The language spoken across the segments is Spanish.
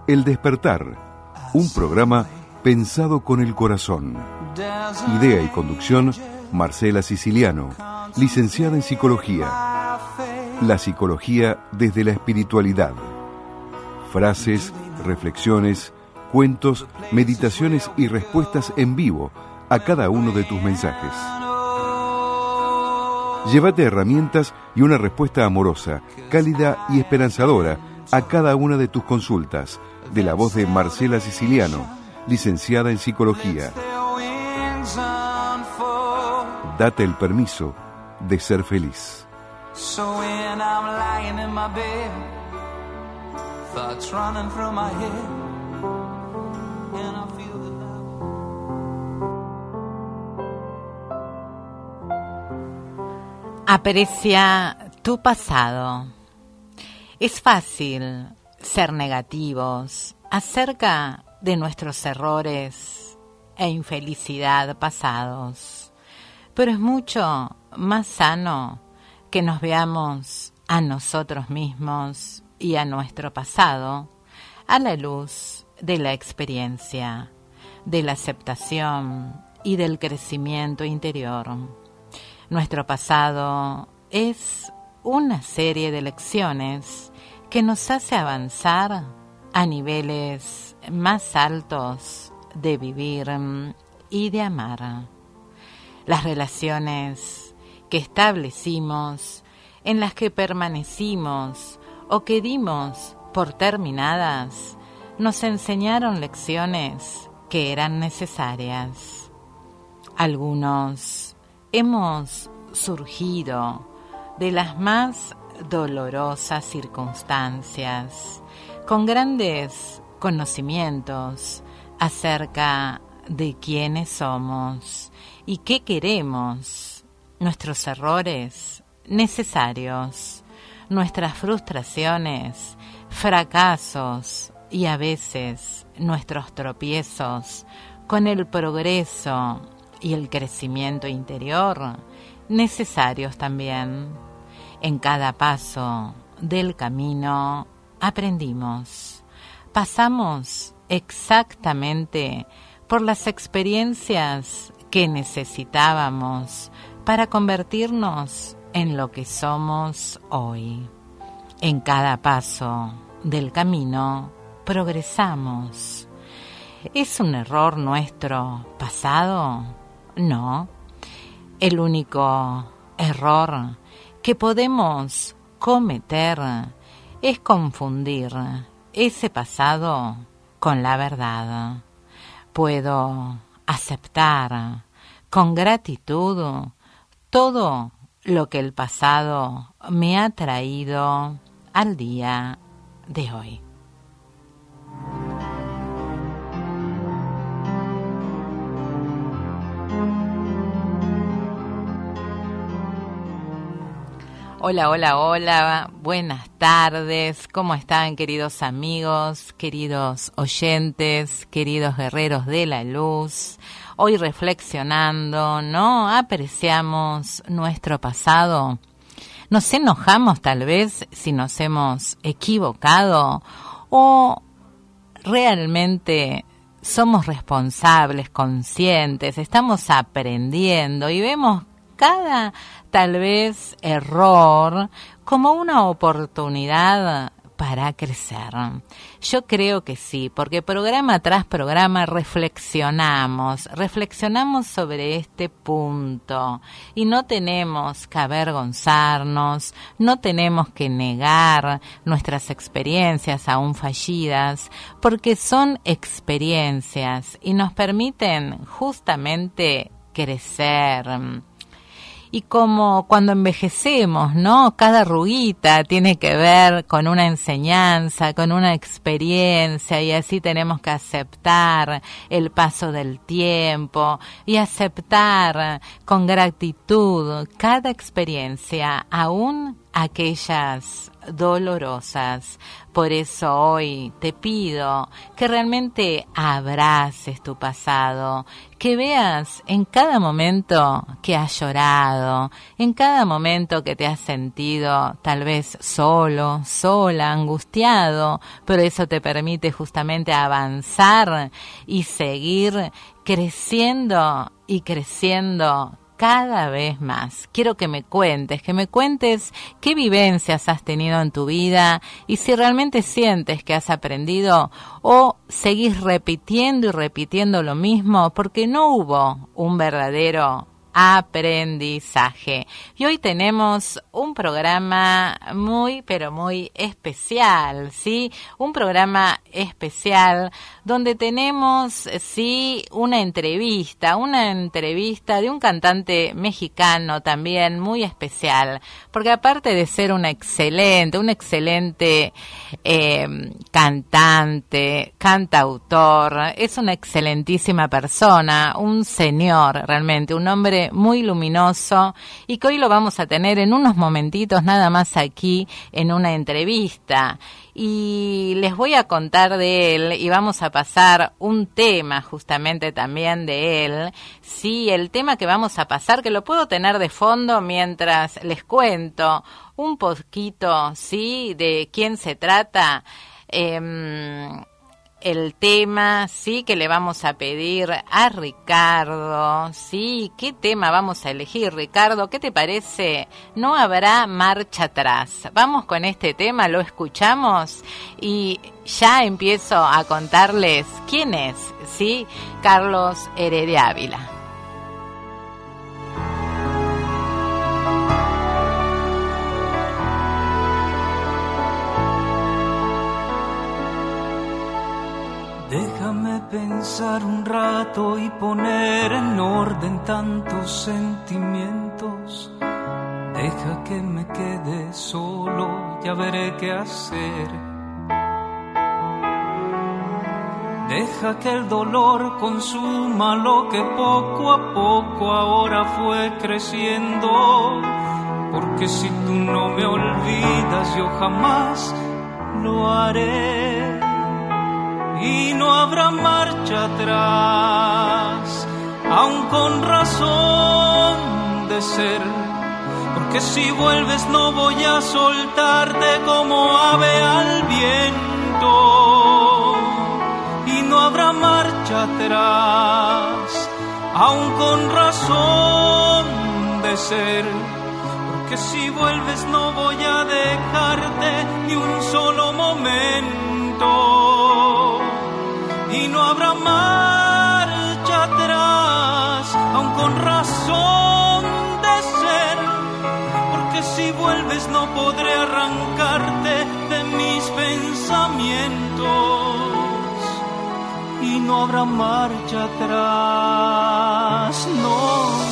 El Despertar, un programa pensado con el corazón. Idea y conducción, Marcela Siciliano, licenciada en Psicología. La psicología desde la espiritualidad. Frases, reflexiones, cuentos, meditaciones y respuestas en vivo a cada uno de tus mensajes. Llévate herramientas y una respuesta amorosa, cálida y esperanzadora a cada una de tus consultas, de la voz de Marcela Siciliano, licenciada en Psicología. Date el permiso de ser feliz. Aprecia tu pasado. Es fácil ser negativos acerca de nuestros errores e infelicidad pasados, pero es mucho más sano que nos veamos a nosotros mismos y a nuestro pasado a la luz de la experiencia, de la aceptación y del crecimiento interior. Nuestro pasado es una serie de lecciones que nos hace avanzar a niveles más altos de vivir y de amar. Las relaciones que establecimos, en las que permanecimos o que dimos por terminadas, nos enseñaron lecciones que eran necesarias. Algunos hemos surgido de las más dolorosas circunstancias, con grandes conocimientos acerca de quiénes somos y qué queremos, nuestros errores necesarios, nuestras frustraciones, fracasos y a veces nuestros tropiezos con el progreso y el crecimiento interior necesarios también. En cada paso del camino aprendimos, pasamos exactamente por las experiencias que necesitábamos para convertirnos en lo que somos hoy. En cada paso del camino progresamos. ¿Es un error nuestro pasado? No. El único error que podemos cometer es confundir ese pasado con la verdad. Puedo aceptar con gratitud todo lo que el pasado me ha traído al día de hoy. Hola, hola, hola, buenas tardes, ¿cómo están queridos amigos, queridos oyentes, queridos guerreros de la luz? Hoy reflexionando, ¿no? Apreciamos nuestro pasado, nos enojamos tal vez si nos hemos equivocado o realmente somos responsables, conscientes, estamos aprendiendo y vemos cada tal vez error como una oportunidad para crecer. Yo creo que sí, porque programa tras programa reflexionamos sobre este punto y no tenemos que avergonzarnos, no tenemos que negar nuestras experiencias aún fallidas, porque son experiencias y nos permiten justamente crecer. Y como cuando envejecemos, ¿no? Cada arruguita tiene que ver con una enseñanza, con una experiencia, y así tenemos que aceptar el paso del tiempo y aceptar con gratitud cada experiencia, aún aquellas dolorosas. Por eso hoy te pido que realmente abraces tu pasado, que veas en cada momento que has llorado, en cada momento que te has sentido tal vez solo, sola, angustiado, pero eso te permite justamente avanzar y seguir creciendo y creciendo cada vez más. Quiero que me cuentes qué vivencias has tenido en tu vida y si realmente sientes que has aprendido o seguís repitiendo y repitiendo lo mismo porque no hubo un verdadero aprendizaje. Y hoy tenemos un programa muy, pero muy especial, ¿sí? Un programa especial donde tenemos, sí, una entrevista de un cantante mexicano también muy especial, porque aparte de ser un excelente cantante, cantautor, es una excelentísima persona, un señor realmente, un hombre muy luminoso y que hoy lo vamos a tener en unos momentitos nada más aquí en una entrevista. Y les voy a contar de él y vamos a pasar un tema justamente también de él. Sí, el tema que vamos a pasar, que lo puedo tener de fondo mientras les cuento un poquito, sí, de quién se trata. El tema, sí, que le vamos a pedir a Ricardo, sí, ¿qué tema vamos a elegir, Ricardo? ¿Qué te parece? No habrá marcha atrás. Vamos con este tema, lo escuchamos y ya empiezo a contarles quién es, sí, Carlos Heredia Ávila. Déjame pensar un rato y poner en orden tantos sentimientos. Deja que me quede solo, ya veré qué hacer. Deja que el dolor consuma lo que poco a poco ahora fue creciendo. Porque si tú no me olvidas, yo jamás lo haré. Y no habrá marcha atrás, aun con razón de ser, porque si vuelves no voy a soltarte como ave al viento. Y no habrá marcha atrás, aun con razón de ser, porque si vuelves no voy a dejarte ni un solo momento. Y no habrá marcha atrás, aun con razón de ser, porque si vuelves no podré arrancarte de mis pensamientos. Y no habrá marcha atrás, no.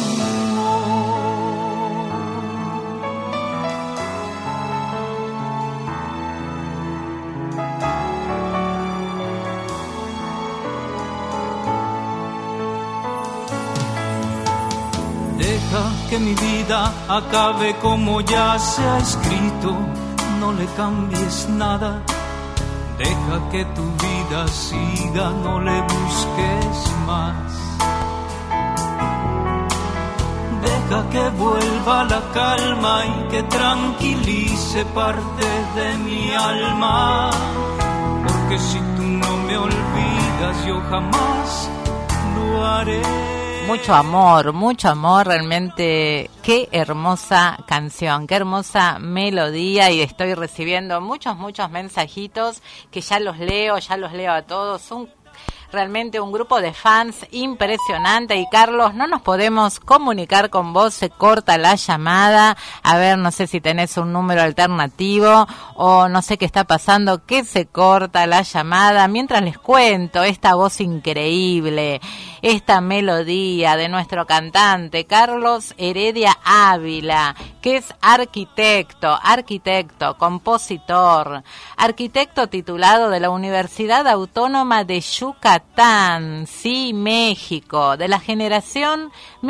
Deja que mi vida acabe como ya se ha escrito, no le cambies nada. Deja que tu vida siga, no le busques más. Deja que vuelva la calma y que tranquilice parte de mi alma. Porque si tú no me olvidas, yo jamás lo haré. Mucho amor, realmente qué hermosa canción, qué hermosa melodía y estoy recibiendo muchos mensajitos que ya los leo a todos, realmente un grupo de fans impresionante. Y Carlos, no nos podemos comunicar con vos, se corta la llamada. A ver, no sé si tenés un número alternativo o no sé qué está pasando, que se corta la llamada. Mientras les cuento esta voz increíble, esta melodía de nuestro cantante Carlos Heredia Ávila, que es arquitecto, compositor, arquitecto titulado de la Universidad Autónoma de Yucatán. Yucatán, sí, México, de la generación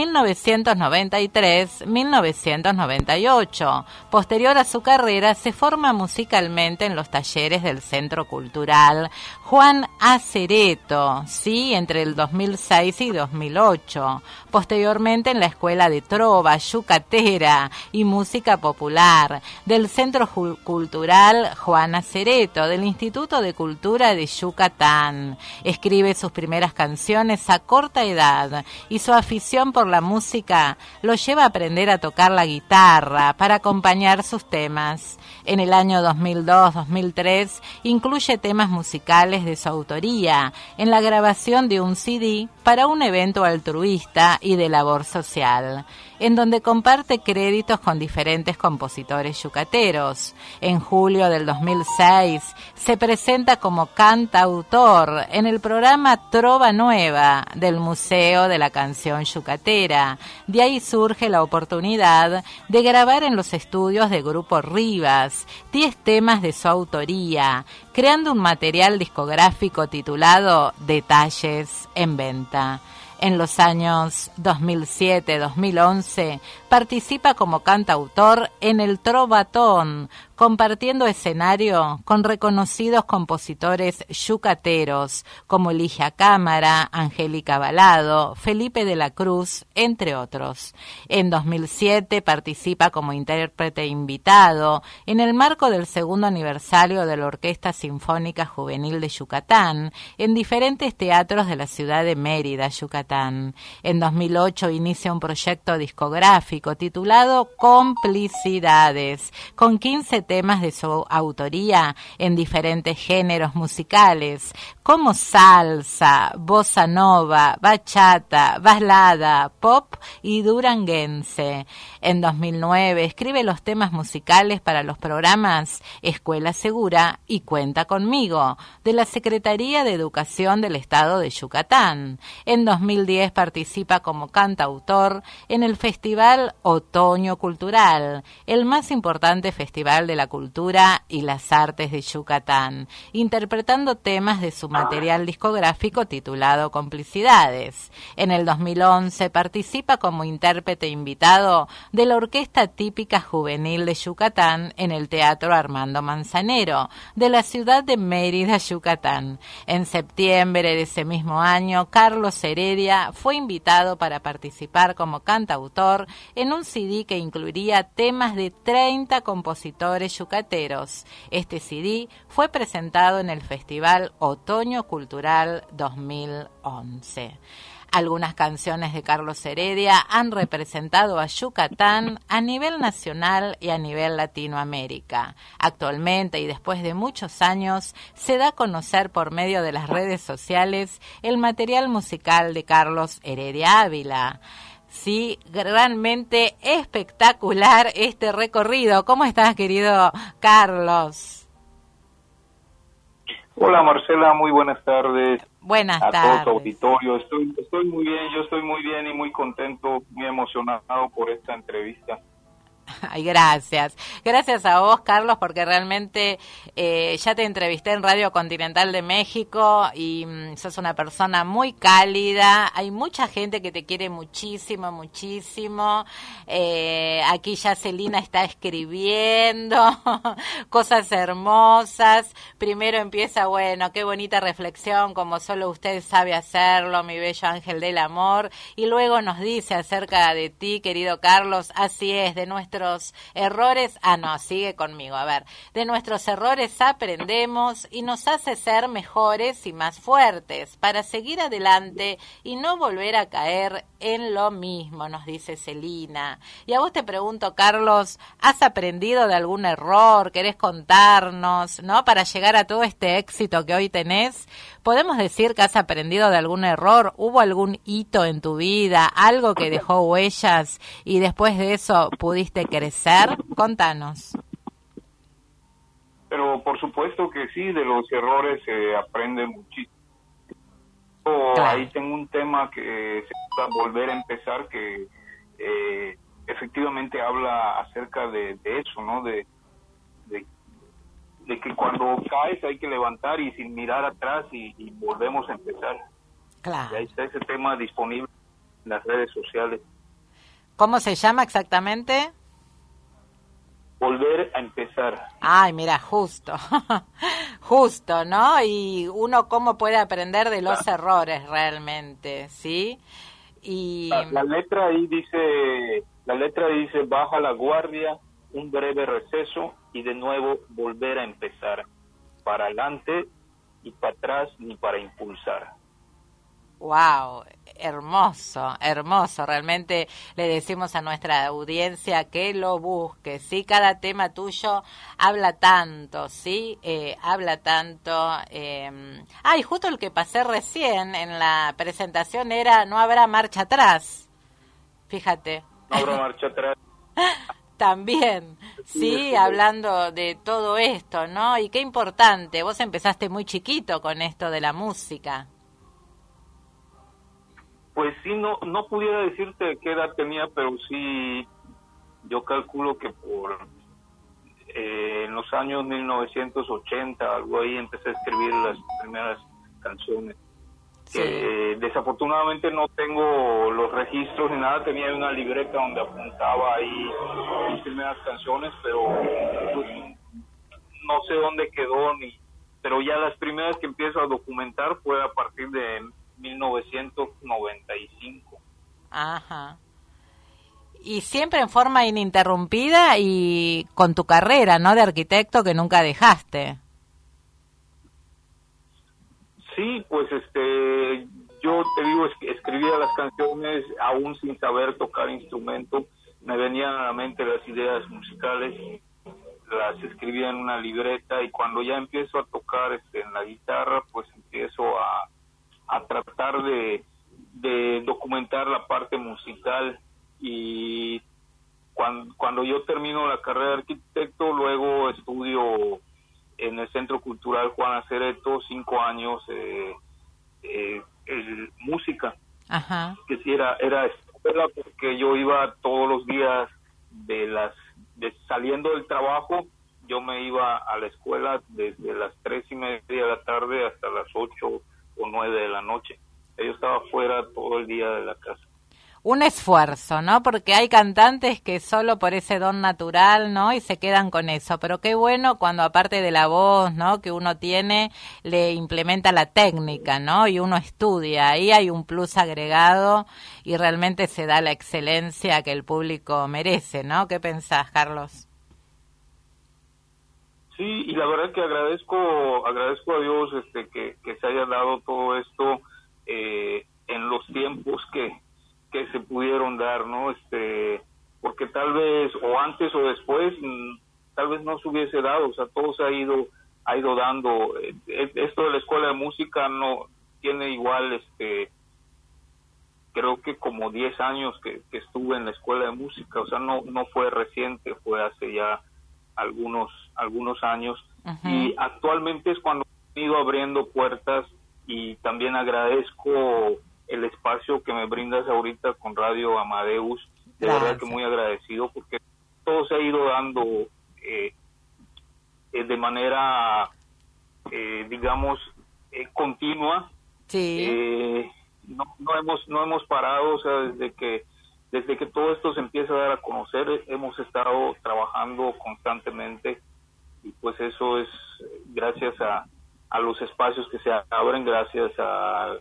1993-1998. Posterior a su carrera, se forma musicalmente en los talleres del Centro Cultural Juan Acereto, sí, entre el 2006 y 2008. Posteriormente en la Escuela de Trova, Yucatera y Música Popular del Centro Cultural Juan Acereto, del Instituto de Cultura de Yucatán. Escribe sus primeras canciones a corta edad y su afición por la música lo lleva a aprender a tocar la guitarra para acompañar sus temas. En el año 2002-2003 incluye temas musicales de su autoría en la grabación de un CD para un evento altruista y de labor social, en donde comparte créditos con diferentes compositores yucateros. En julio del 2006 se presenta como cantautor en el programa Trova Nueva del Museo de la Canción Yucatera. De ahí surge la oportunidad de grabar en los estudios de Grupo Rivas 10 temas de su autoría, creando un material discográfico titulado Detalles en Venta. En los años 2007-2011 participa como cantautor en el Trovatón, compartiendo escenario con reconocidos compositores yucateros como Ligia Cámara, Angélica Balado, Felipe de la Cruz, entre otros. En 2007 participa como intérprete invitado en el marco del segundo aniversario de la Orquesta Sinfónica Juvenil de Yucatán en diferentes teatros de la ciudad de Mérida, Yucatán. En 2008 inicia un proyecto discográfico titulado Complicidades, con 15 temas de su autoría en diferentes géneros musicales, como salsa, bossa nova, bachata, balada, pop y duranguense. En 2009 escribe los temas musicales para los programas Escuela Segura y Cuenta Conmigo, de la Secretaría de Educación del Estado de Yucatán. En 2010 participa como cantautor en el Festival Otoño Cultural, el más importante festival de la cultura y las artes de Yucatán, interpretando temas de su material discográfico titulado Complicidades. En el 2011 participa como intérprete invitado de la Orquesta Típica Juvenil de Yucatán en el Teatro Armando Manzanero de la ciudad de Mérida, Yucatán. En septiembre de ese mismo año, Carlos Heredia fue invitado para participar como cantautor en un CD que incluiría temas de 30 compositores yucateros. Este CD fue presentado en el Festival Otoño Cultural 2011. Algunas canciones de Carlos Heredia han representado a Yucatán a nivel nacional y a nivel Latinoamérica. Actualmente, y después de muchos años, se da a conocer por medio de las redes sociales el material musical de Carlos Heredia Ávila. Sí, realmente espectacular este recorrido. ¿Cómo estás, querido Carlos? Hola, Marcela, muy buenas tardes. Buenas tardes. A todo tu auditorio. Estoy muy bien, yo estoy muy bien y muy contento, muy emocionado por esta entrevista. Ay, gracias. Gracias a vos, Carlos, porque realmente ya te entrevisté en Radio Continental de México y sos una persona muy cálida. Hay mucha gente que te quiere muchísimo, muchísimo. Aquí ya Celina está escribiendo cosas hermosas. Primero empieza, bueno, qué bonita reflexión, como solo usted sabe hacerlo, mi bello ángel del amor. Y luego nos dice acerca de ti, querido Carlos, así es, de nuestros errores, sigue conmigo, a ver, de nuestros errores aprendemos y nos hace ser mejores y más fuertes para seguir adelante y no volver a caer en lo mismo, nos dice Celina. Y a vos te pregunto, Carlos, ¿has aprendido de algún error? ¿Querés contarnos, no? Para llegar a todo este éxito que hoy tenés, ¿podemos decir que has aprendido de algún error? ¿Hubo algún hito en tu vida, algo que dejó huellas y después de eso pudiste crecer? Contanos. Pero por supuesto que sí, de los errores se aprende muchísimo. Claro. Ahí tengo un tema que se va a volver a empezar que efectivamente habla acerca de eso, ¿no? De que cuando cuando caes hay que levantar y sin mirar atrás y volvemos a empezar. Claro. Y ahí está ese tema disponible en las redes sociales. ¿Cómo se llama exactamente? Volver a empezar. Ay, mira, justo, justo, ¿no? Y uno cómo puede aprender de los errores realmente, ¿sí? Y la letra ahí dice, baja la guardia, un breve receso y de nuevo volver a empezar, para adelante y para atrás ni para impulsar. wow, hermoso, hermoso. Realmente le decimos a nuestra audiencia que lo busque, ¿sí? Cada tema tuyo habla tanto, ¿sí? Habla tanto. Y justo el que pasé recién en la presentación era No habrá marcha atrás. Fíjate. No habrá marcha atrás. También, sí, hablando de todo esto, ¿no? Y qué importante, vos empezaste muy chiquito con esto de la música. Pues sí, no pudiera decirte qué edad tenía, pero sí, yo calculo que por en los años 1980, algo ahí, empecé a escribir las primeras canciones. Sí. Desafortunadamente no tengo los registros ni nada, tenía una libreta donde apuntaba ahí mis primeras canciones, pero pues, no sé dónde quedó, pero ya las primeras que empiezo a documentar fue a partir de 1995. Ajá. Y siempre en forma ininterrumpida y con tu carrera, ¿no? De arquitecto que nunca dejaste. Sí, pues yo te digo, escribía las canciones aún sin saber tocar instrumento, me venían a la mente las ideas musicales, las escribía en una libreta y cuando ya empiezo a tocar en la guitarra, pues empiezo a tratar de documentar la parte musical y cuando yo termino la carrera de arquitecto, luego estudio en el Centro Cultural Juan Acereto 5 años música. Ajá. Que sí era escuela porque yo iba todos los días saliendo del trabajo, yo me iba a la escuela desde las 3:30 de la tarde hasta las 8 o 9 de la noche. Yo estaba fuera todo el día de la casa. Un esfuerzo, ¿no? Porque hay cantantes que solo por ese don natural, ¿no? Y se quedan con eso. Pero qué bueno cuando aparte de la voz, ¿no? Que uno tiene, le implementa la técnica, ¿no? Y uno estudia. Ahí hay un plus agregado y realmente se da la excelencia que el público merece, ¿no? ¿Qué pensás, Carlos? Sí, y la verdad que agradezco a Dios que se haya dado todo esto en los tiempos que se pudieron dar, ¿no? Porque tal vez o antes o después tal vez no se hubiese dado, o sea, todo se ha ido dando. Esto de la escuela de música no tiene igual creo que como 10 años que estuve en la escuela de música, o sea, no fue reciente, fue hace ya algunos años. Uh-huh. Y actualmente es cuando he ido abriendo puertas y también agradezco el espacio que me brindas ahorita con Radio Amadeus, de verdad que muy agradecido porque todo se ha ido dando de manera digamos continua. Sí. No hemos parado, o sea, desde que todo esto se empieza a dar a conocer hemos estado trabajando constantemente y pues eso es gracias a los espacios que se abren, gracias a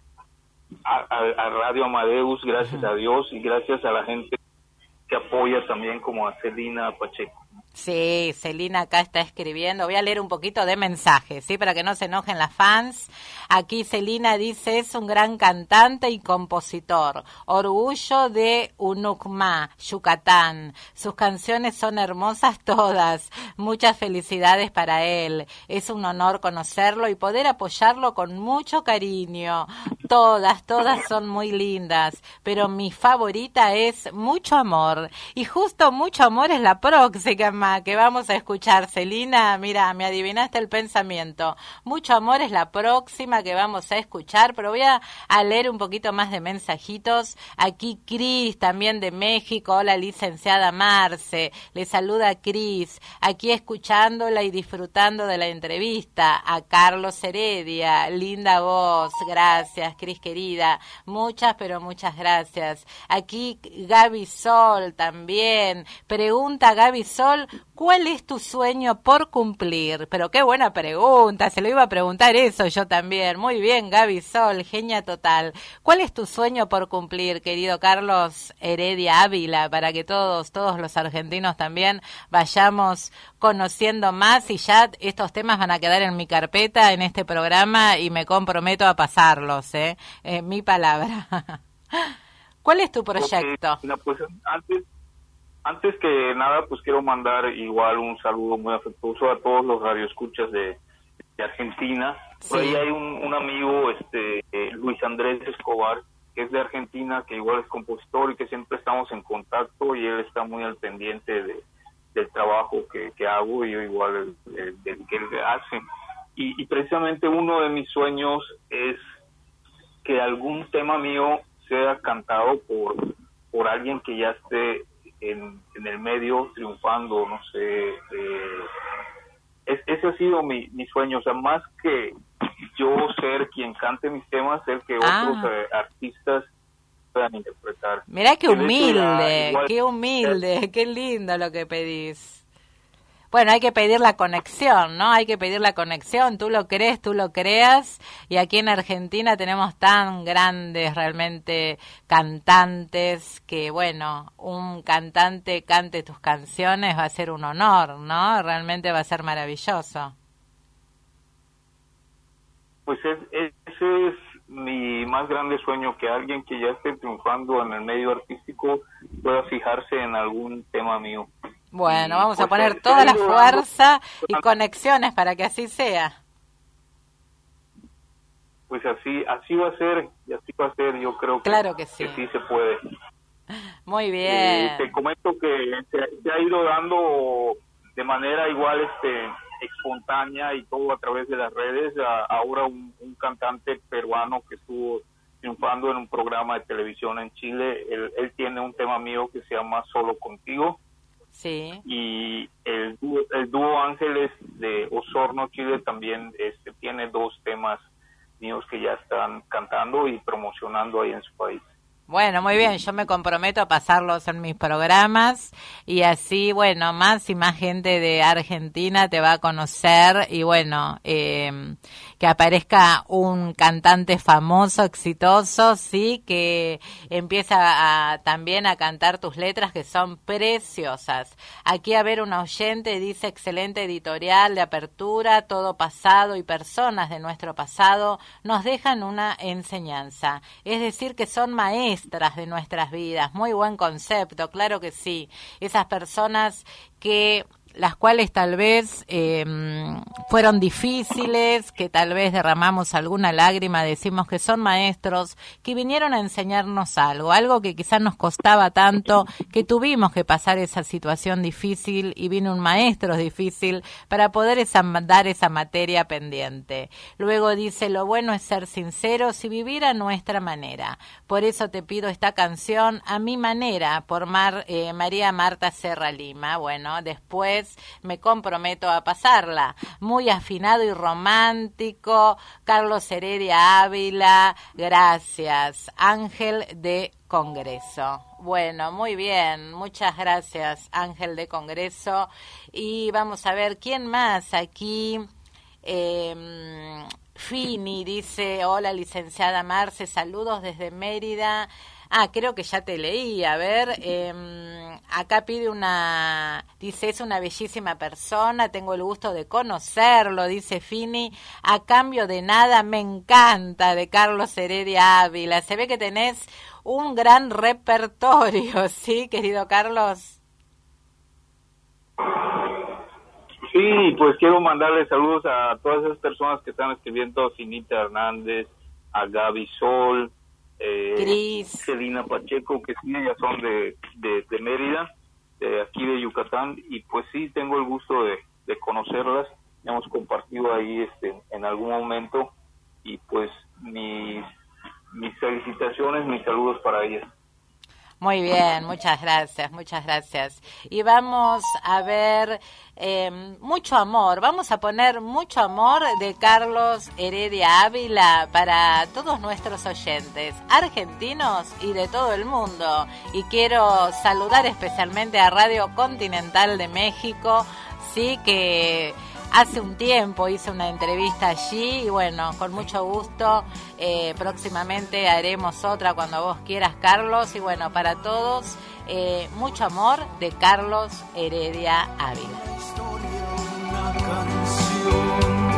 Radio Amadeus, gracias a Dios y gracias a la gente que apoya también como a Celina Pacheco. Sí, Celina acá está escribiendo. Voy a leer un poquito de mensajes, ¿sí? Para que no se enojen las fans. Aquí Celina dice, es un gran cantante y compositor. Orgullo de Unucmá, Yucatán. Sus canciones son hermosas todas. Muchas felicidades para él. Es un honor conocerlo y poder apoyarlo con mucho cariño. Todas son muy lindas. Pero mi favorita es Mucho Amor. Y justo Mucho Amor es la próxima. tema que vamos a escuchar, Celina? Mira, me adivinaste el pensamiento. Mucho amor es la próxima que vamos a escuchar, pero voy a leer un poquito más de mensajitos. Aquí Cris, también de México. Hola, licenciada Marce. Le saluda Cris. Aquí escuchándola y disfrutando de la entrevista. A Carlos Heredia. Linda voz. Gracias, Cris querida. Muchas, pero muchas gracias. Aquí Gaby Sol también. Pregunta Gaby Sol, ¿cuál es tu sueño por cumplir? Pero qué buena pregunta, se lo iba a preguntar eso yo también. Muy bien, Gaby Sol, genia total. ¿Cuál es tu sueño por cumplir, querido Carlos Heredia Ávila, para que todos los argentinos también vayamos conociendo más, y ya estos temas van a quedar en mi carpeta en este programa y me comprometo a pasarlos, mi palabra. ¿Cuál es tu proyecto? Okay. Pues antes que nada, pues quiero mandar igual un saludo muy afectuoso a todos los radioescuchas de Argentina. Sí. Por ahí hay un amigo, Luis Andrés Escobar, que es de Argentina, que igual es compositor y que siempre estamos en contacto, y él está muy al pendiente del trabajo que hago, y yo igual del que él hace. Y precisamente uno de mis sueños es que algún tema mío sea cantado por alguien que ya esté en el medio triunfando, no sé. Ese ha sido mi sueño, o sea, más que yo ser quien cante mis temas, ser que otros artistas puedan interpretar. Mirá qué humilde, qué humilde, qué lindo lo que pedís. Bueno, hay que pedir la conexión, ¿no? Hay que pedir la conexión, tú lo crees, tú lo creas, y aquí en Argentina tenemos tan grandes realmente cantantes que, bueno, un cantante cante tus canciones va a ser un honor, ¿no? Realmente va a ser maravilloso. Pues ese es mi más grande sueño, que alguien que ya esté triunfando en el medio artístico pueda fijarse en algún tema mío. Bueno, vamos a poner toda la fuerza y conexiones para que así sea. Pues así va a ser, y así va a ser, yo creo claro que sí se puede. Muy bien. Te comento que se ha ido dando de manera igual espontánea y todo a través de las redes. Ahora un cantante peruano que estuvo triunfando en un programa de televisión en Chile, él tiene un tema mío que se llama Solo Contigo. Sí. Y el dúo Ángeles de Osorno, Chile, también tiene 2 temas míos que ya están cantando y promocionando ahí en su país. Bueno, muy bien, yo me comprometo a pasarlos en mis programas, y así, bueno, más y más gente de Argentina te va a conocer, y bueno, que aparezca un cantante famoso, exitoso, sí, que empieza también a cantar tus letras, que son preciosas. Aquí a ver, un oyente dice: excelente editorial de apertura, todo pasado y personas de nuestro pasado nos dejan una enseñanza, es decir, que son maestras de nuestras vidas. Muy buen concepto, claro que sí. Esas personas que las cuales tal vez fueron difíciles, que tal vez derramamos alguna lágrima, decimos que son maestros, que vinieron a enseñarnos algo que quizás nos costaba tanto, que tuvimos que pasar esa situación difícil y vino un maestro difícil para poder dar esa materia pendiente. Luego dice: lo bueno es ser sinceros y vivir a nuestra manera. Por eso te pido esta canción A mi manera, por María Marta Serra Lima. Bueno, después me comprometo a pasarla. Muy afinado y romántico, Carlos Heredia Ávila, gracias. Ángel de Congreso. Bueno, muy bien, muchas gracias, Ángel de Congreso. Y vamos a ver, ¿quién más aquí? Fini dice: hola, licenciada Marce, saludos desde Mérida. Creo que ya te leí, a ver, acá pide dice: es una bellísima persona, tengo el gusto de conocerlo, dice Fini, a cambio de nada, me encanta, de Carlos Heredia Ávila. Se ve que tenés un gran repertorio, ¿sí, querido Carlos? Sí, pues quiero mandarle saludos a todas esas personas que están escribiendo: a Finita Hernández, a Gaby Sol, Cris, Celina Pacheco, que sí, ellas son de Mérida, de aquí de Yucatán, y pues sí, tengo el gusto de conocerlas. Hemos compartido ahí en algún momento, y pues mis felicitaciones, mis saludos para ellas. Muy bien, muchas gracias, muchas gracias. Y vamos a ver Mucho Amor, vamos a poner Mucho Amor de Carlos Heredia Ávila para todos nuestros oyentes, argentinos y de todo el mundo. Y quiero saludar especialmente a Radio Continental de México, sí, que hace un tiempo hice una entrevista allí y bueno, con mucho gusto próximamente haremos otra cuando vos quieras, Carlos. Y bueno, para todos, Mucho Amor de Carlos Heredia Ávila. Una canción,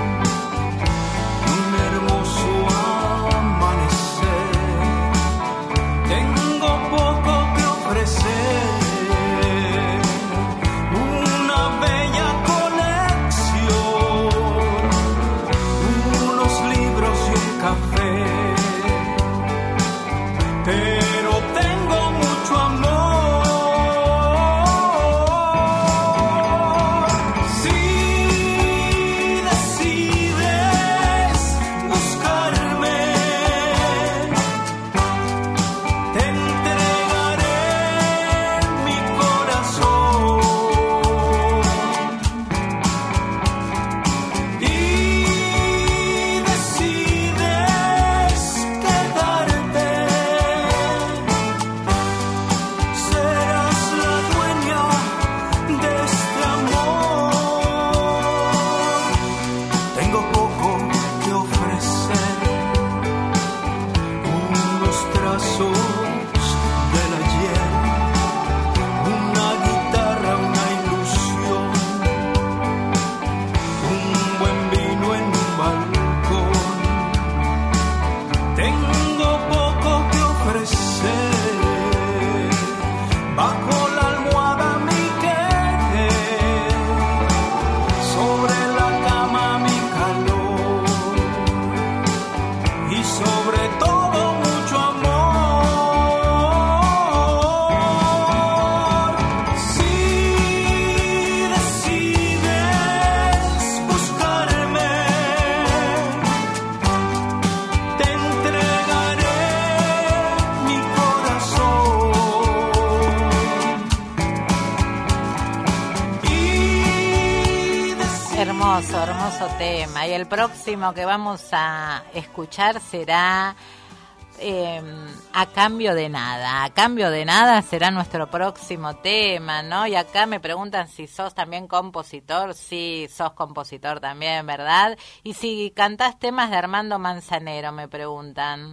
un hermoso amanecer, tengo poco que ofrecer. Pero tengo mucho amor. Si decides buscarme, te entregaré mi corazón. Y decides quedarte, serás la dueña de este amor. Tengo poco que ofrecer, unos trazos del ayer, una guitarra, una ilusión, un buen vino en un balcón. Tengo poco que ofrecer, bajo la almohada mi querer, sobre la cama mi calor, y sobre todo mucho amor. Si decides buscarme, te entregaré mi corazón. Y Hermoso, hermoso tema. Y el próximo que vamos a escuchar será A Cambio de Nada. A Cambio de Nada será nuestro próximo tema, ¿no? Y acá me preguntan si sos también compositor. Sí, sos compositor también, ¿verdad? Y si cantás temas de Armando Manzanero, me preguntan.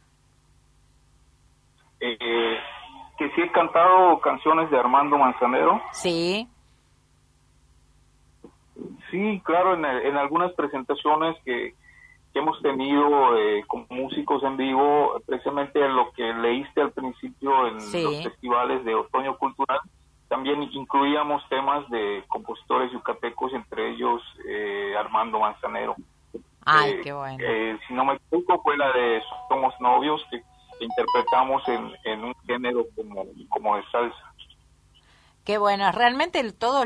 Que sí he cantado canciones de Armando Manzanero. Sí. Sí, claro, en algunas presentaciones que hemos tenido con músicos en vivo, precisamente lo que leíste al principio en Sí. los festivales de Otoño Cultural, también incluíamos temas de compositores yucatecos, entre ellos Armando Manzanero. Ay, qué bueno. Si no me equivoco, fue la de Somos Novios, que interpretamos en un género como de salsa. Qué bueno. Realmente todos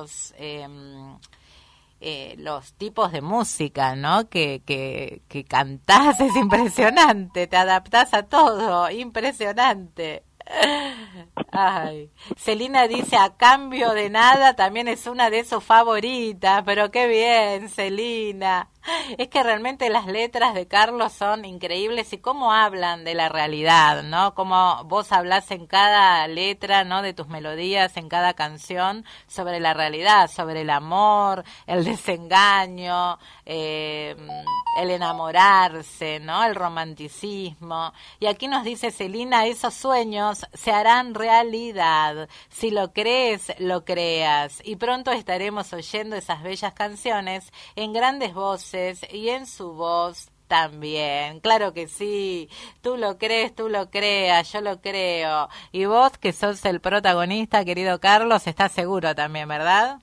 los tipos de música, ¿no? Que cantás es impresionante, te adaptás a todo, impresionante. Ay, Celina dice A Cambio de Nada también es una de sus favoritas, pero qué bien, Celina. Es que realmente las letras de Carlos son increíbles y cómo hablan de la realidad, ¿no? Como vos hablás en cada letra, ¿no? De tus melodías, en cada canción, sobre la realidad, sobre el amor, el desengaño, el enamorarse, ¿no? El romanticismo. Y aquí nos dice Celina, esos sueños se harán realidad. Si lo crees, lo creas. Y pronto estaremos oyendo esas bellas canciones en grandes voces y en su voz también. Claro que sí, tú lo crees, tú lo creas, yo lo creo. Y vos, que sos el protagonista, querido Carlos, estás seguro también, ¿verdad?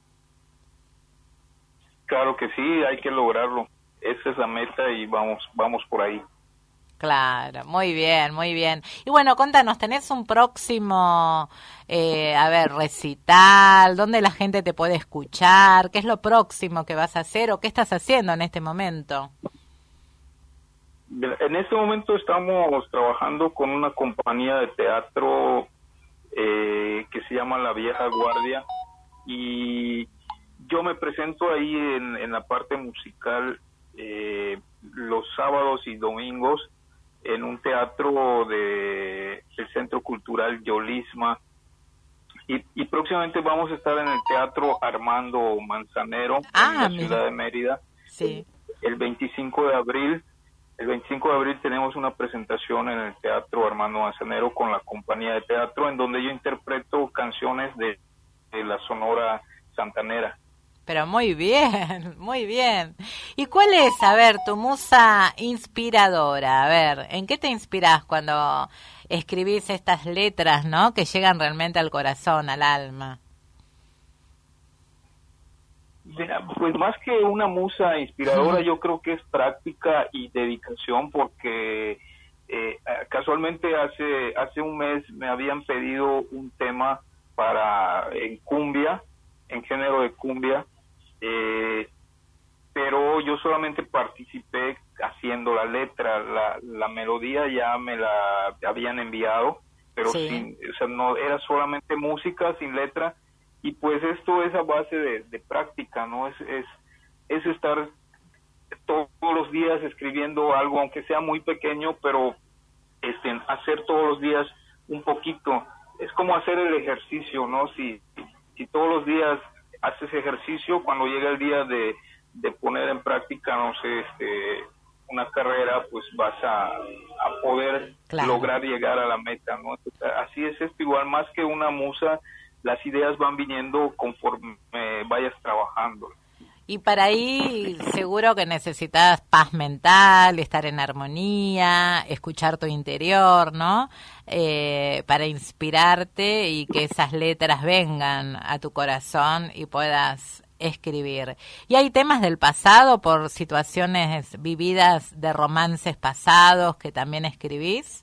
Claro que sí, hay que lograrlo. Esa es la meta y vamos por ahí. Claro, muy bien, muy bien. Y bueno, contanos, ¿tenés un próximo, recital? ¿Dónde la gente te puede escuchar? ¿Qué es lo próximo que vas a hacer o qué estás haciendo en este momento? En este momento estamos trabajando con una compañía de teatro que se llama La Vieja Guardia, y yo me presento ahí en la parte musical los sábados y domingos en un teatro del Centro Cultural Yolisma, y próximamente vamos a estar en el Teatro Armando Manzanero en la ciudad de Mérida. Sí. El 25 de abril. El 25 de abril tenemos una presentación en el Teatro Armando Manzanero con la compañía de teatro, en donde yo interpreto canciones de la Sonora Santanera. Pero muy bien, muy bien. ¿Y cuál es, a ver, tu musa inspiradora? A ver, ¿en qué te inspirás cuando escribís estas letras, ¿no? Que llegan realmente al corazón, al alma. Pues más que una musa inspiradora, yo creo que es práctica y dedicación, porque casualmente hace un mes me habían pedido un tema en cumbia, en género de cumbia, pero yo solamente participé haciendo la letra. La melodía ya me la habían enviado, pero sí. No era solamente música sin letra. Y pues esto es a base de práctica, ¿no? Es estar todos los días escribiendo algo, aunque sea muy pequeño, pero hacer todos los días un poquito. Es como hacer el ejercicio, ¿no? Si todos los días haces ejercicio, cuando llega el día de poner en práctica, no sé, una carrera, pues vas a poder lograr llegar a la meta, ¿no? Entonces, así es esto, igual más que una musa. Las ideas van viniendo conforme vayas trabajando. Y para ahí seguro que necesitas paz mental, estar en armonía, escuchar tu interior, ¿no? Para inspirarte y que esas letras vengan a tu corazón y puedas escribir. ¿Y hay temas del pasado por situaciones vividas de romances pasados que también escribís?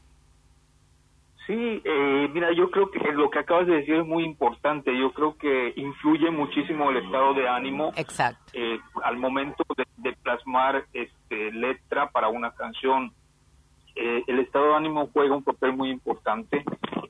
Sí, mira, yo creo que lo que acabas de decir es muy importante. Yo creo que influye muchísimo el estado de ánimo. Exacto. Al momento de plasmar letra para una canción. El estado de ánimo juega un papel muy importante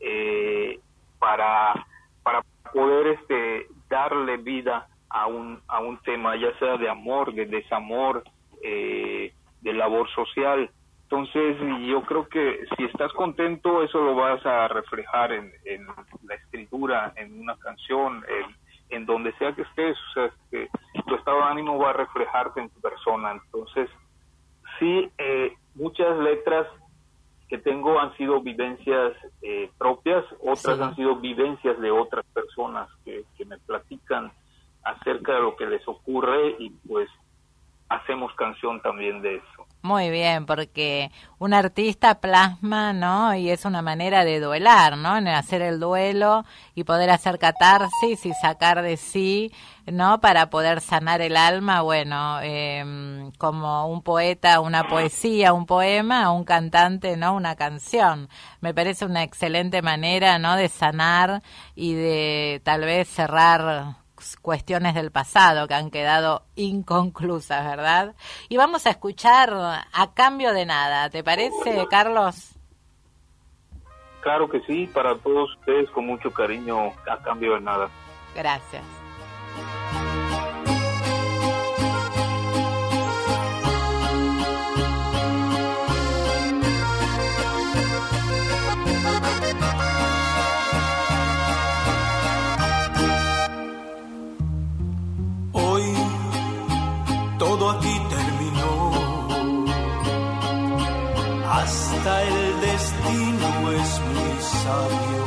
para poder darle vida a un tema, ya sea de amor, de desamor, de labor social. Entonces, yo creo que si estás contento, eso lo vas a reflejar en la escritura, en una canción, en donde sea que estés. O sea, que tu estado de ánimo va a reflejarte en tu persona. Entonces, sí, muchas letras que tengo han sido vivencias propias, otras han sido vivencias de otras personas que me platican acerca de lo que les ocurre, y pues hacemos canción también de eso. Muy bien, porque un artista plasma, ¿no? Y es una manera de duelar, ¿no? En hacer el duelo y poder hacer catarsis y sacar de sí, ¿no? Para poder sanar el alma, bueno, como un poeta, una poesía, un poema, un cantante, ¿no? Una canción. Me parece una excelente manera, ¿no? De sanar y de tal vez cerrar cuestiones del pasado que han quedado inconclusas, ¿verdad? Y vamos a escuchar A Cambio de Nada, ¿te parece, Carlos? Claro que sí, para todos ustedes, con mucho cariño, A Cambio de Nada. Gracias. Todo aquí terminó, hasta el destino es muy sabio.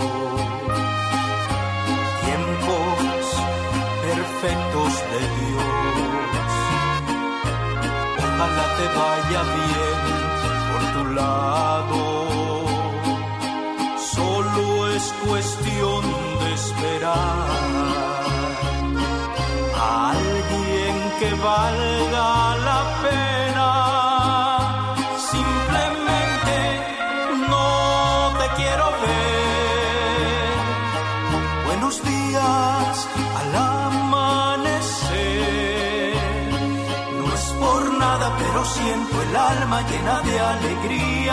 Tiempos perfectos de Dios, ojalá te vaya bien por tu lado. Solo es cuestión de esperar a alguien que valga la pena. Simplemente nada, pero siento el alma llena de alegría.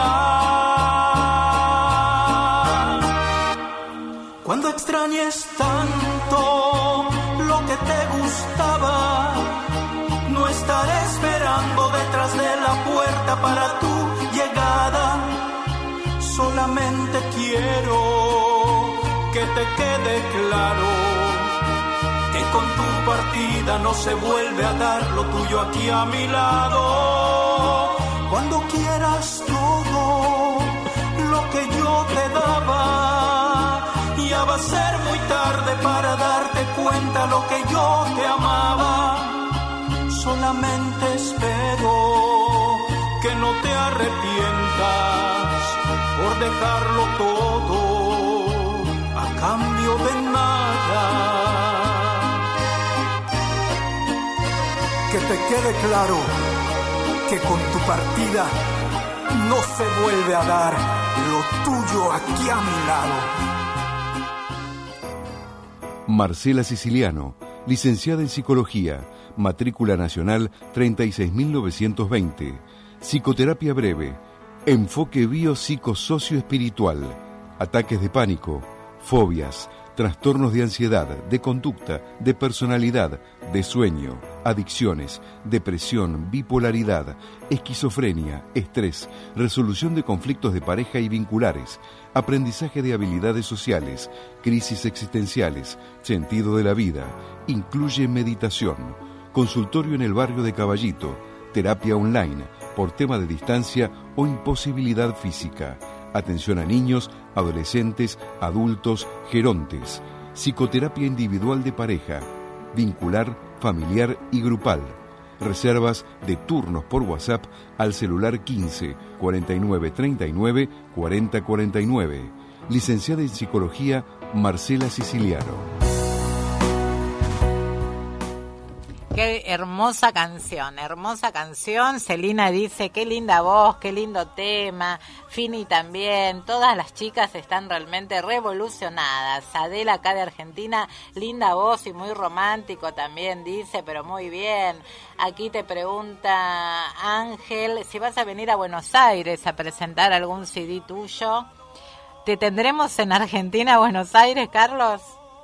Cuando extrañes tanto lo que te gustaba, no estaré esperando detrás de la puerta para tu llegada. Solamente quiero que te quede claro que con tu partida no se vuelve a dar lo tuyo aquí a mi lado. Cuando quieras todo lo que yo te daba, ya va a ser muy tarde para darte cuenta lo que yo te amaba. Solamente espero que no te arrepientas por dejarlo todo a cambio de nada. Que te quede claro que con tu partida no se vuelve a dar lo tuyo aquí a mi lado. Marcela Siciliano, licenciada en Psicología, matrícula nacional 36.920, psicoterapia breve, enfoque biopsicosocioespiritual, ataques de pánico, fobias, trastornos de ansiedad, de conducta, de personalidad, de sueño, adicciones, depresión, bipolaridad, esquizofrenia, estrés, resolución de conflictos de pareja y vinculares, aprendizaje de habilidades sociales, crisis existenciales, sentido de la vida, incluye meditación, consultorio en el barrio de Caballito, terapia online, por tema de distancia o imposibilidad física, atención a niños, adolescentes, adultos, gerontes, psicoterapia individual de pareja, vincular, familiar y grupal. Reservas de turnos por WhatsApp al celular 15 49 39 40 49. Licenciada en Psicología, Marcela Siciliano. Qué hermosa canción. Celina dice, qué linda voz, qué lindo tema. Fini también, todas las chicas están realmente revolucionadas. Adela acá de Argentina, linda voz y muy romántico también dice, pero muy bien. Aquí te pregunta Ángel, si vas a venir a Buenos Aires a presentar algún CD tuyo. ¿Te tendremos en Argentina, Buenos Aires, Carlos?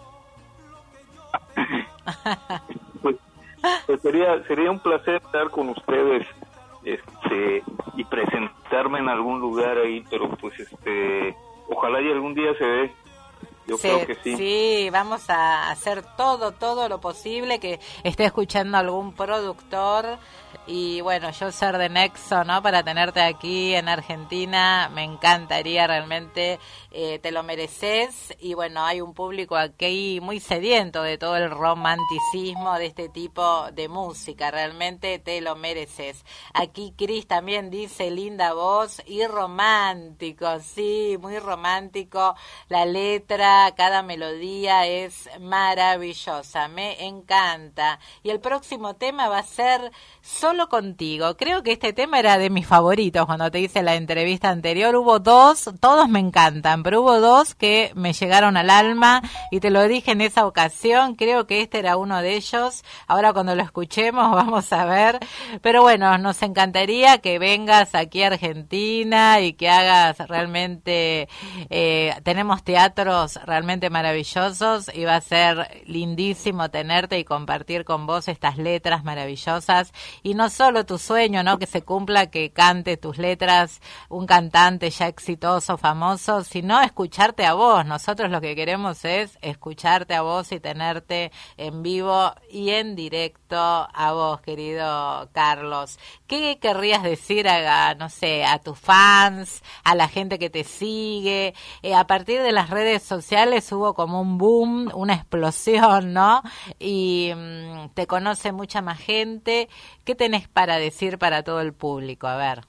Pues sería un placer estar con ustedes y presentarme en algún lugar ahí, pero pues ojalá y algún día se dé. Yo creo que sí. Sí, vamos a hacer todo lo posible, que esté escuchando algún productor y bueno, yo ser de nexo, ¿no? Para tenerte aquí en Argentina, me encantaría realmente, te lo mereces y bueno, hay un público aquí muy sediento de todo el romanticismo de este tipo de música, realmente te lo mereces. Aquí Cris también dice, linda voz y romántico, sí, muy romántico, la letra, cada melodía es maravillosa, me encanta. Y el próximo tema va a ser Solo Contigo. Creo que este tema era de mis favoritos cuando te hice la entrevista anterior. Hubo dos, todos me encantan, pero hubo dos que me llegaron al alma y te lo dije en esa ocasión. Creo que este era uno de ellos. Ahora cuando lo escuchemos vamos a ver. Pero bueno, nos encantaría que vengas aquí a Argentina y que hagas realmente, tenemos teatros realmente maravillosos y va a ser lindísimo tenerte y compartir con vos estas letras maravillosas. Y no solo tu sueño, ¿no? Que se cumpla, que cante tus letras un cantante ya exitoso, famoso, sino escucharte a vos. Nosotros lo que queremos es escucharte a vos y tenerte en vivo y en directo a vos, querido Carlos. ¿Qué querrías decir a tus fans, a la gente que te sigue? A partir de las redes sociales hubo como un boom, una explosión, ¿no? Y te conoce mucha más gente. ¿Qué tenés para decir para todo el público? A ver.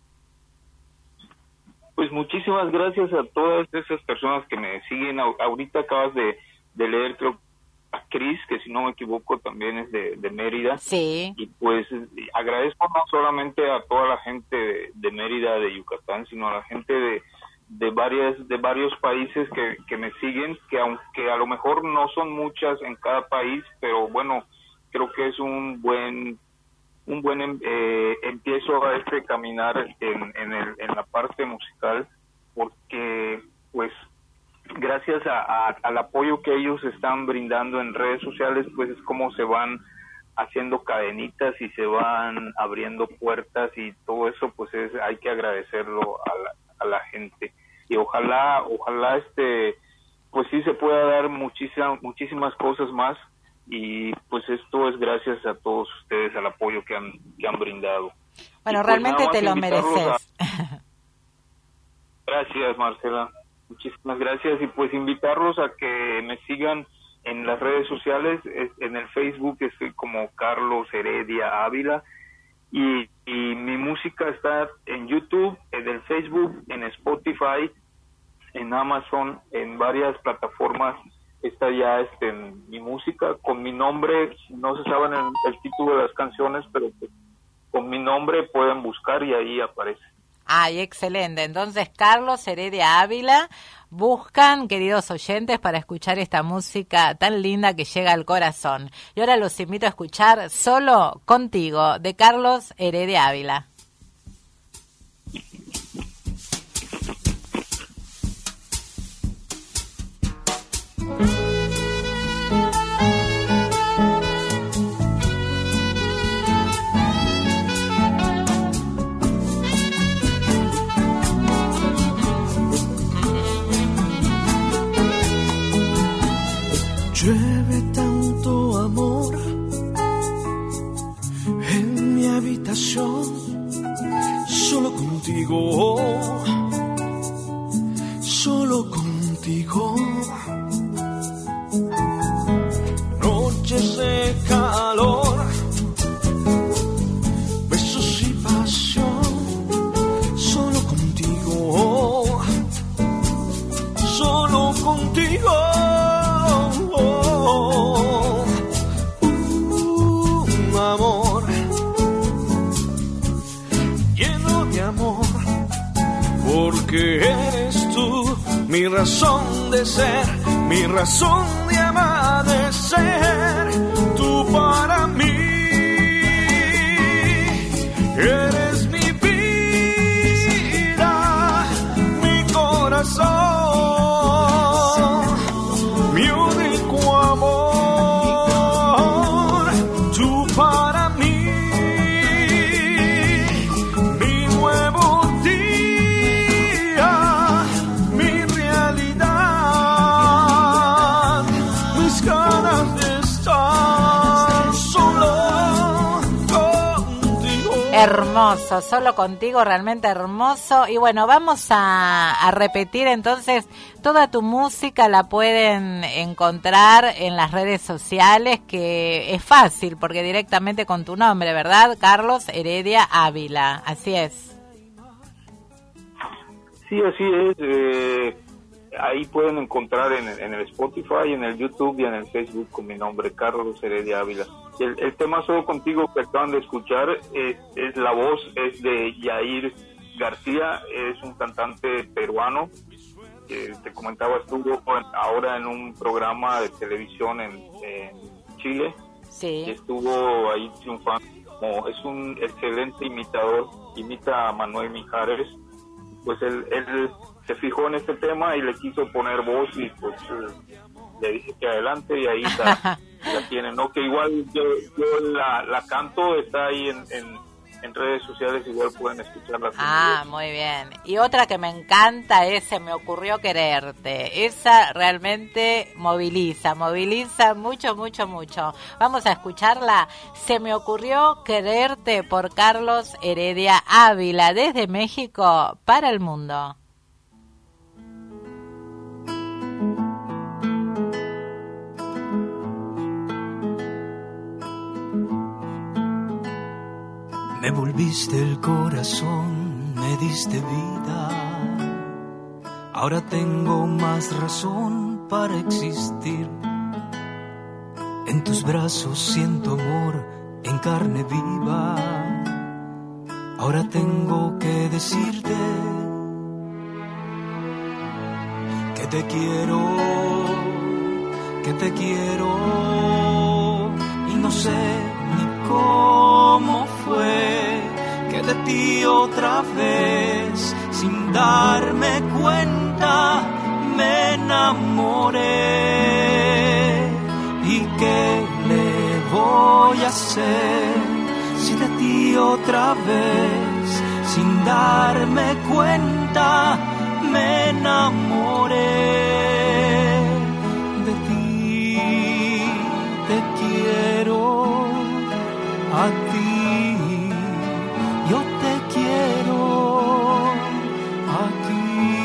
Pues muchísimas gracias a todas esas personas que me siguen. Ahorita acabas de leer, creo, a Cris, que si no me equivoco también es de Mérida. Sí. Y pues agradezco no solamente a toda la gente de Mérida, de Yucatán, sino a la gente de varios países que me siguen, que aunque a lo mejor no son muchas en cada país, pero bueno, creo que es un buen empiezo a caminar en la parte musical, porque pues gracias al apoyo que ellos están brindando en redes sociales, pues es como se van haciendo cadenitas y se van abriendo puertas, y todo eso pues hay que agradecerlo a la gente, y ojalá pues sí se pueda dar muchísimas cosas más, y pues esto es gracias a todos ustedes, al apoyo que han brindado. Bueno, y realmente pues te lo mereces. Gracias, Marcela, muchísimas gracias, y pues invitarlos a que me sigan en las redes sociales. En el Facebook estoy como Carlos Heredia Ávila, y mi música está en YouTube, en el Facebook, en Spotify, en Amazon, en varias plataformas está ya mi música con mi nombre. No se sabe el título de las canciones, pero pues, con mi nombre pueden buscar y ahí aparece. Ay, excelente. Entonces, Carlos Heredia Ávila, buscan, queridos oyentes, para escuchar esta música tan linda que llega al corazón. Y ahora los invito a escuchar Solo Contigo, de Carlos Heredia Ávila. Llueve tanto amor en mi habitación, solo contigo, solo contigo. Noches de calor, besos y pasión, solo contigo, solo contigo. Amor lleno de amor, porque eres tú mi razón de ser, mi razón de amanecer. Tú para mí eres mi vida, mi corazón, mi único amor. Para mí, mi nuevo día, mi realidad, mis ganas de estar solo contigo. Hermoso, Solo Contigo, realmente hermoso. Y bueno, vamos a repetir entonces. Toda tu música la pueden encontrar en las redes sociales, que es fácil porque directamente con tu nombre, ¿verdad? Carlos Heredia Ávila, así es. Sí, así es. Ahí pueden encontrar en el Spotify, en el YouTube y en el Facebook con mi nombre, Carlos Heredia Ávila. El tema Solo Contigo que acaban de escuchar es la voz, es de Yair García, es un cantante peruano. Te comentaba, estuvo ahora en un programa de televisión en Chile. Sí. Y estuvo ahí triunfando. Es un excelente imitador, imita a Manuel Mijares. Pues él se fijó en este tema y le quiso poner voz, y pues le dije que adelante, y ahí la tiene, ¿no? Que igual yo la canto, está ahí en redes sociales, igual pueden escucharla. Muy bien. Y otra que me encanta es Se me ocurrió quererte. Esa realmente moviliza mucho, mucho, mucho. Vamos a escucharla. Se me ocurrió quererte, por Carlos Heredia Ávila, desde México para el mundo. Me volviste el corazón, me diste vida. Ahora tengo más razón para existir. En tus brazos siento amor en carne viva. Ahora tengo que decirte que te quiero y no sé ni cómo otra vez, sin darme cuenta, me enamoré. ¿Y qué le voy a hacer si de ti otra vez, sin darme cuenta, me enamoré de ti? Te quiero a ti, yo te quiero aquí.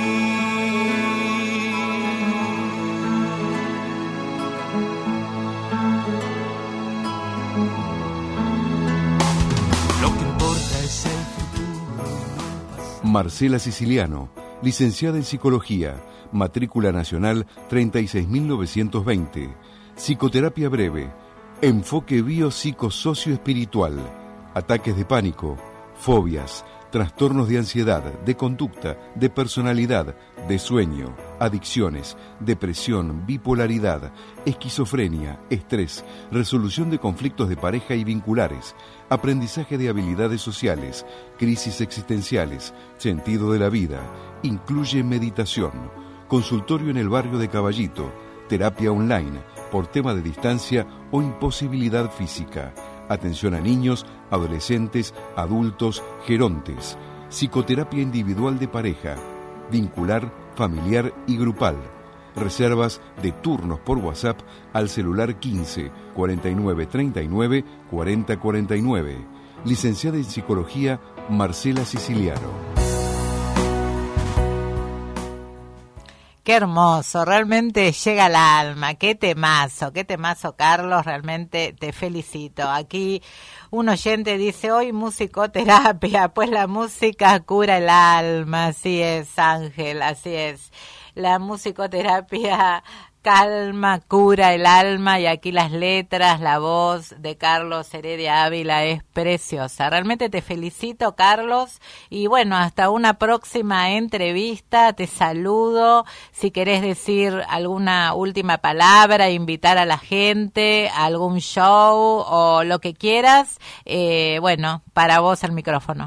Lo que importa es el futuro. Marcela Siciliano, licenciada en Psicología, matrícula nacional 36.920, psicoterapia breve, enfoque biopsicosocioespiritual, ataques de pánico, fobias, trastornos de ansiedad, de conducta, de personalidad, de sueño, adicciones, depresión, bipolaridad, esquizofrenia, estrés, resolución de conflictos de pareja y vinculares, aprendizaje de habilidades sociales, crisis existenciales, sentido de la vida, incluye meditación, consultorio en el barrio de Caballito, terapia online, por tema de distancia o imposibilidad física, atención a niños, adolescentes, adultos, gerontes, psicoterapia individual de pareja, vincular, familiar y grupal, reservas de turnos por WhatsApp al celular 15 49 39 40 49. Licenciada en Psicología, Marcela Siciliano. Qué hermoso, realmente llega al alma, qué temazo, Carlos, realmente te felicito. Aquí un oyente dice, hoy musicoterapia, pues la música cura el alma, así es, Ángel, así es. La musicoterapia calma, cura el alma, y aquí las letras, la voz de Carlos Heredia Ávila es preciosa. Realmente te felicito, Carlos, y bueno, hasta una próxima entrevista. Te saludo. Si querés decir alguna última palabra, invitar a la gente a algún show o lo que quieras, bueno, para vos el micrófono.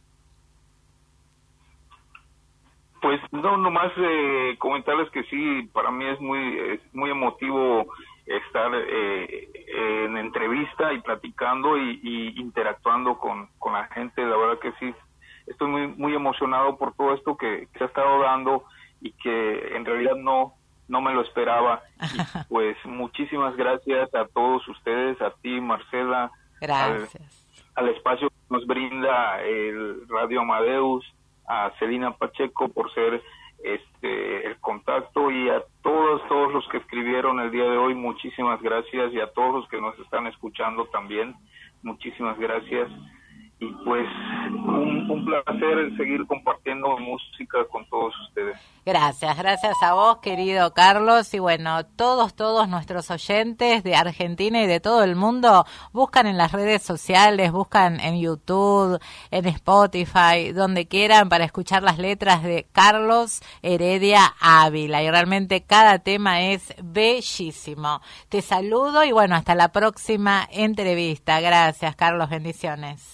Pues no, nomás comentarles que sí, para mí es muy emotivo estar en entrevista y platicando y interactuando con la gente. La verdad que sí, estoy muy emocionado por todo esto que se ha estado dando y que en realidad no me lo esperaba. Y pues muchísimas gracias a todos ustedes, a ti, Marcela. Gracias. Al espacio que nos brinda el Radio Amadeus, a Celina Pacheco por ser el contacto, y a todos los que escribieron el día de hoy, muchísimas gracias, y a todos los que nos están escuchando también, muchísimas gracias. Y pues un placer seguir compartiendo música con todos ustedes. Gracias a vos, querido Carlos. Y bueno, todos nuestros oyentes de Argentina y de todo el mundo, buscan en las redes sociales, buscan en YouTube, en Spotify, donde quieran, para escuchar las letras de Carlos Heredia Ávila. Y realmente cada tema es bellísimo. Te saludo y bueno, hasta la próxima entrevista. Gracias, Carlos, bendiciones.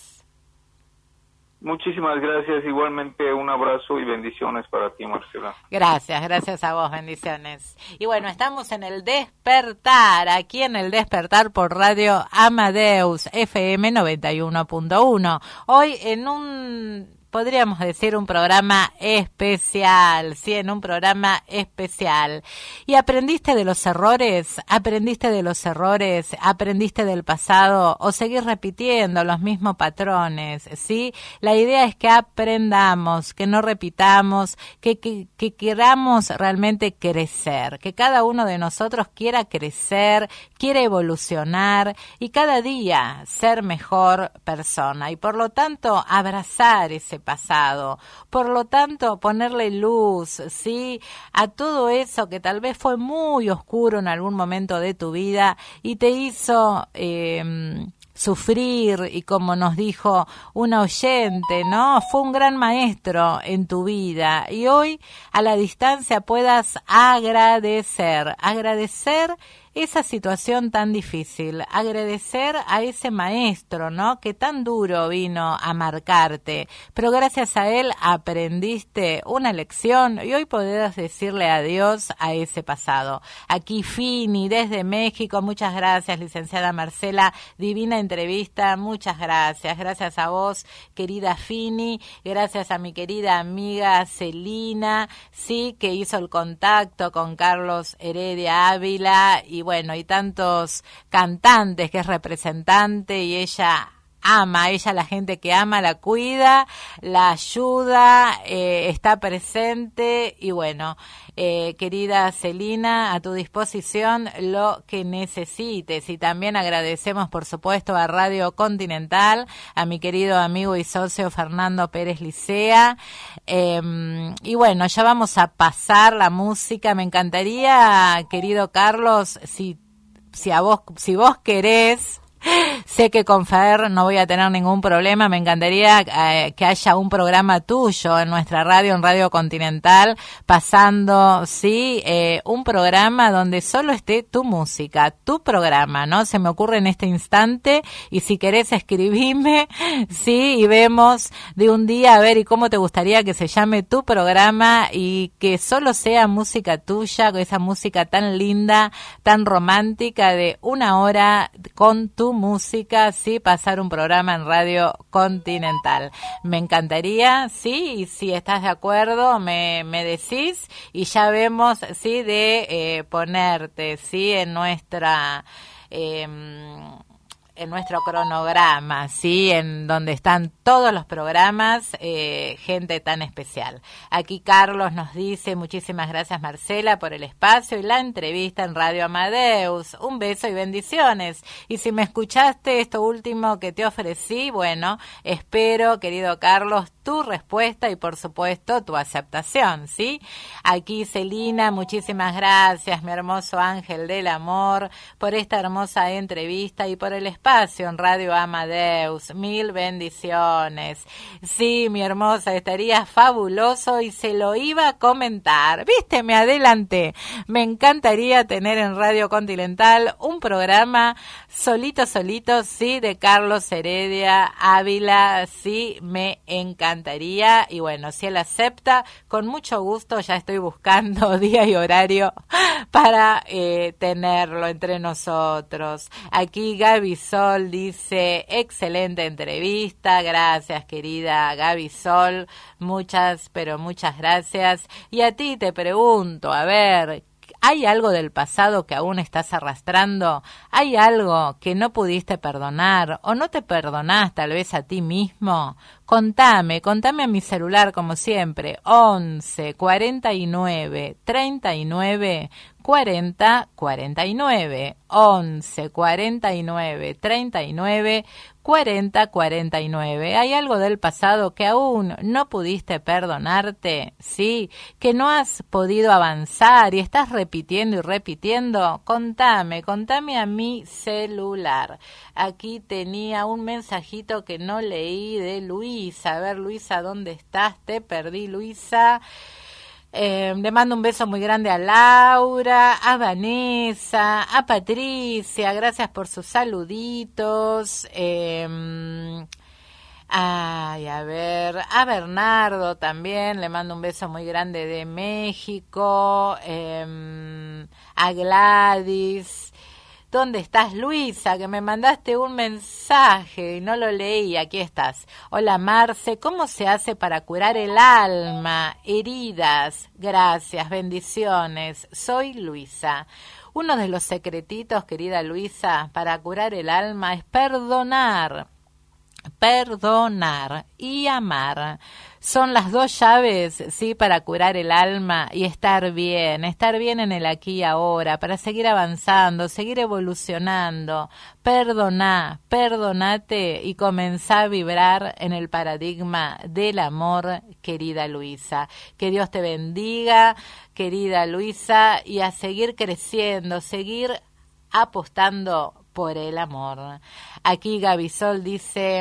Muchísimas gracias, igualmente un abrazo y bendiciones para ti, Marcela. Gracias a vos, bendiciones. Y bueno, estamos en el Despertar, aquí en el Despertar por Radio Amadeus FM 91.1. Hoy en podríamos decir un programa especial, sí, en un programa especial. ¿Y aprendiste de los errores? ¿Aprendiste del pasado o seguir repitiendo los mismos patrones? ¿Sí? La idea es que aprendamos, que no repitamos, que queramos realmente crecer, que cada uno de nosotros quiera crecer, quiera evolucionar y cada día ser mejor persona, y por lo tanto abrazar ese pasado, por lo tanto ponerle luz, ¿sí?, a todo eso que tal vez fue muy oscuro en algún momento de tu vida y te hizo sufrir, y como nos dijo una oyente, ¿no?, fue un gran maestro en tu vida, y hoy a la distancia puedas agradecer esa situación tan difícil, agradecer a ese maestro, ¿no? Que tan duro vino a marcarte, pero gracias a él aprendiste una lección y hoy podés decirle adiós a ese pasado. Aquí Fini desde México, muchas gracias, licenciada Marcela, divina entrevista, muchas gracias. Gracias a vos, querida Fini, gracias a mi querida amiga Celina, sí, que hizo el contacto con Carlos Heredia Ávila y bueno, y tantos cantantes que es representante y ella ama, ella la gente que ama, la cuida, la ayuda, está presente y bueno, querida Celina, a tu disposición lo que necesites. Y también agradecemos por supuesto a Radio Continental, a mi querido amigo y socio Fernando Pérez Licea, y bueno, ya vamos a pasar la música. Me encantaría, querido Carlos, si vos querés, sé que con Fer no voy a tener ningún problema, me encantaría que haya un programa tuyo en nuestra radio, en Radio Continental, pasando, sí, un programa donde solo esté tu música, tu programa, ¿no? Se me ocurre en este instante y si querés escribime, sí, y vemos de un día a ver y cómo te gustaría que se llame tu programa y que solo sea música tuya, esa música tan linda, tan romántica de 1 hora con tu música, sí, pasar un programa en Radio Continental. Me encantaría, sí, y si estás de acuerdo me decís y ya vemos, sí, de ponerte, sí, en nuestro cronograma, sí, en donde están todos los programas, gente tan especial. Aquí Carlos nos dice, muchísimas gracias Marcela por el espacio y la entrevista en Radio Amadeus. Un beso y bendiciones. Y si me escuchaste esto último que te ofrecí, bueno, espero, querido Carlos, tu respuesta y por supuesto tu aceptación, ¿sí? Aquí Celina, muchísimas gracias, mi hermoso ángel del amor, por esta hermosa entrevista y por el espacio en Radio Amadeus. Mil bendiciones. Sí, mi hermosa, estaría fabuloso y se lo iba a comentar. ¿Viste? Me adelanté. Me encantaría tener en Radio Continental un programa solito, sí, de Carlos Heredia Ávila, sí, me encantaría. Y bueno, si él acepta, con mucho gusto, ya estoy buscando día y horario para tenerlo entre nosotros. Aquí Gaby Sol dice, excelente entrevista, gracias querida Gaby Sol, muchas, pero muchas gracias. Y a ti te pregunto, a ver, ¿hay algo del pasado que aún estás arrastrando? ¿Hay algo que no pudiste perdonar o no te perdonás tal vez a ti mismo? Contame a mi celular como siempre, 11 49 39 40 49, 11 49 39 40 49. ¿Hay algo del pasado que aún no pudiste perdonarte? ¿Sí? ¿Que no has podido avanzar y estás repitiendo y repitiendo? Contame a mi celular. Aquí tenía un mensajito que no leí de Luisa. A ver, Luisa, ¿dónde estás? Te perdí, Luisa. Le mando un beso muy grande a Laura, a Vanessa, a Patricia, gracias por sus saluditos. A ver, a Bernardo también, le mando un beso muy grande de México, a Gladys. ¿Dónde estás, Luisa? Que me mandaste un mensaje y no lo leí. Aquí estás. Hola, Marce. ¿Cómo se hace para curar el alma? Heridas. Gracias, bendiciones. Soy Luisa. Uno de los secretitos, querida Luisa, para curar el alma es perdonar y amar. Son las 2 llaves, sí, para curar el alma y estar bien en el aquí y ahora, para seguir avanzando, seguir evolucionando. Perdonate y comenzá a vibrar en el paradigma del amor, querida Luisa. Que Dios te bendiga, querida Luisa, y a seguir creciendo, seguir apostando por el amor. Aquí Gavisol dice,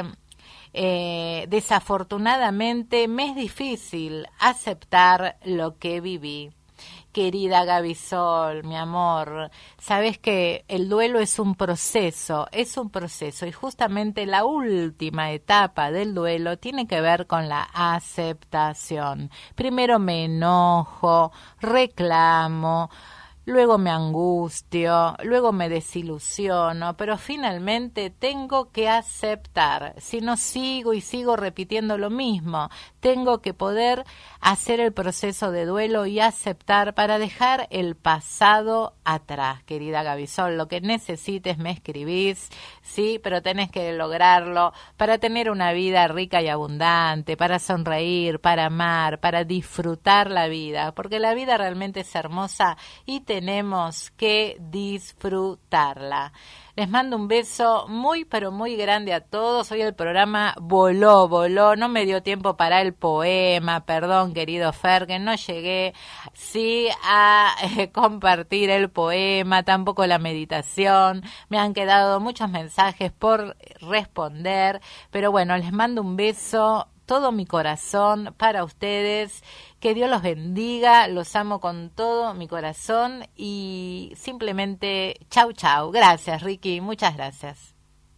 desafortunadamente me es difícil aceptar lo que viví. querida Gavisol, mi amor. Sabes que el duelo es un proceso, y justamente la última etapa del duelo tiene que ver con la aceptación. Primero me enojo, reclamo, luego me angustio, luego me desilusiono, pero finalmente tengo que aceptar. Si no sigo repitiendo lo mismo, tengo que poder hacer el proceso de duelo y aceptar para dejar el pasado atrás, querida Gavisol. Lo que necesites me escribís, sí, pero tenés que lograrlo para tener una vida rica y abundante, para sonreír, para amar, para disfrutar la vida, porque la vida realmente es hermosa y tenemos que disfrutarla. Les mando un beso muy, pero muy grande a todos. Hoy el programa voló, no me dio tiempo para el poema, perdón, querido Fer, que no llegué a compartir el poema, tampoco la meditación. Me han quedado muchos mensajes por responder, pero bueno, les mando un beso, todo mi corazón para ustedes. Que Dios los bendiga, los amo con todo mi corazón y simplemente chau. Gracias, Ricky, muchas gracias.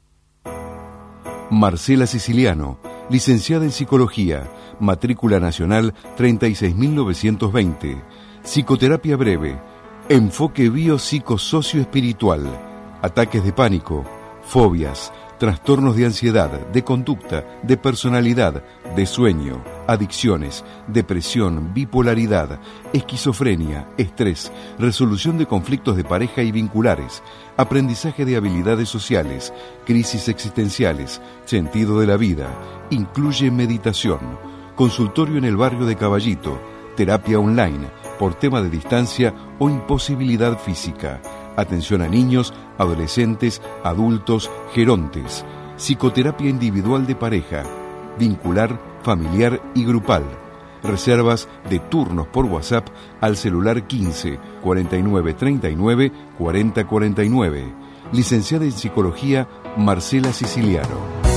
Marcela Siciliano, licenciada en Psicología, matrícula nacional 36.920, psicoterapia breve, enfoque biopsicosocioespiritual, ataques de pánico, fobias, trastornos de ansiedad, de conducta, de personalidad, de sueño, adicciones, depresión, bipolaridad, esquizofrenia, estrés, resolución de conflictos de pareja y vinculares, aprendizaje de habilidades sociales, crisis existenciales, sentido de la vida, incluye meditación, consultorio en el barrio de Caballito, terapia online, por tema de distancia o imposibilidad física, atención a niños, adolescentes, adultos, gerontes, psicoterapia individual de pareja, vincular, familiar y grupal. Reservas de turnos por WhatsApp al celular 15 49 39 40 49. Licenciada en Psicología, Marcela Siciliano.